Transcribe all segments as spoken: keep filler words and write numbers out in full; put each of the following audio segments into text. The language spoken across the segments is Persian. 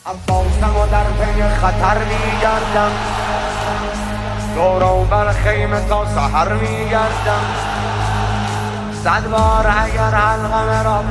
عباسم و در پی خطر میگردم، دور بر خیمه تا سحر میگردم. صد بار اگر حلقم را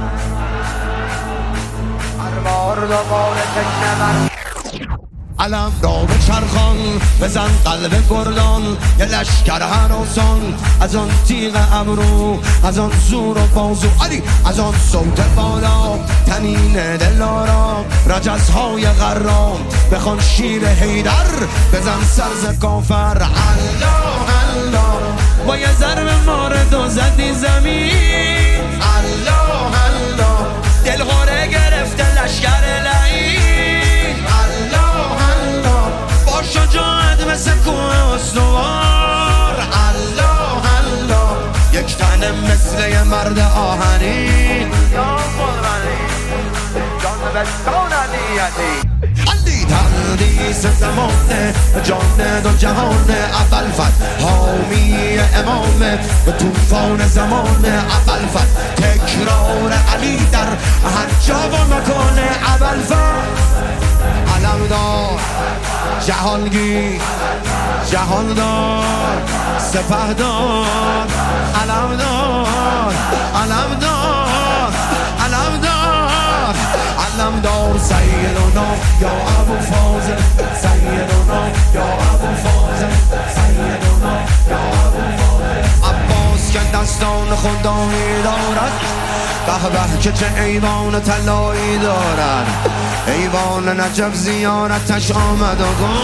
هر بار دوباره تکنه بر علم را به چرخان بزن قلب گردان، یه لشکر هراسان از آن تیغ ابرو، از آن زور و بازو علی، از آن صوت بالا تنین دلارا، رجزهای غرام بخوان شیر حیدر، بزن سرز کافر الله الله، با یه ضرب مارد و زدی زمین الله الله، دلغاره گرفته لشکر لعین الله الله، با شجاعت مثل کوه استوار الله الله، یک تنه مثل یه مرد آهنین یا قربانی جان بستان علیتی. علی تردیس زمانه جان دو جهان، اول فت حامی امامه به توفان زمانه، اول فت تکرار علی در هر جا و مکان، اول فت علمدار جهانگیر جهاندار سپهدار، علمدار علمدار علمدار علمدار، سیدنا یا ابو فاضل، سیدنا یا ابو فاضل، سیدنا یا ابو فاضل. عباس که دستان خدایی دارد، به به که چه ایوان طلایی دارد، ایوان نجف زیارتش آمد و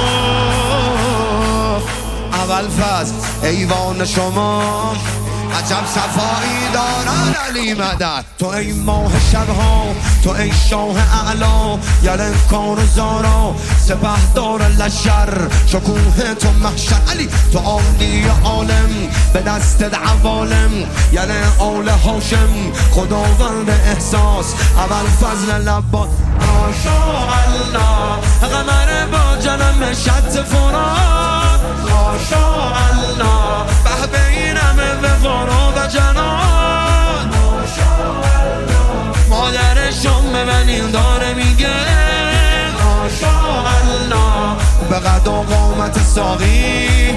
گفت اول فصل ایوان شما عجب صفایی دارن علی مدد. تو ای ماه شبها، تو ای شاه اعلا، یلن کار و زارا سپهدار لشر، شکوه تو محشر علی، تو عالی عالم به دست عوالم، یلن آل هاشم خداوند احساس، اول فضل لبا ماشاءالله، قمر با جنم شط فرات ماشاءالله، به بینم وقار و جنان ماشاءالله، مادرشون به من این داره میگه ماشاءالله، به قد و قامت ساقی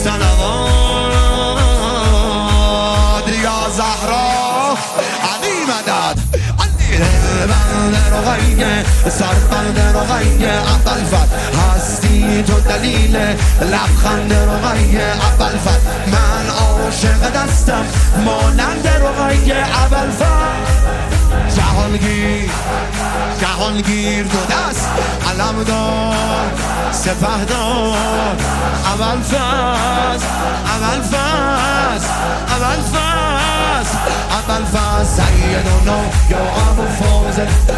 صلوات یا زهرا علی مدد. بند رقیه سربند رقیه، اول فت هستی تو دلیل لبخند رقیه، اول فت من عاشق دستم مانند رقیه، اول فت جهانگیر جهانگیر دو دست، علمدار سپهدار، اول فصل اول فصل اول فصل اول فصل، سیدنا یا ابو فاضل،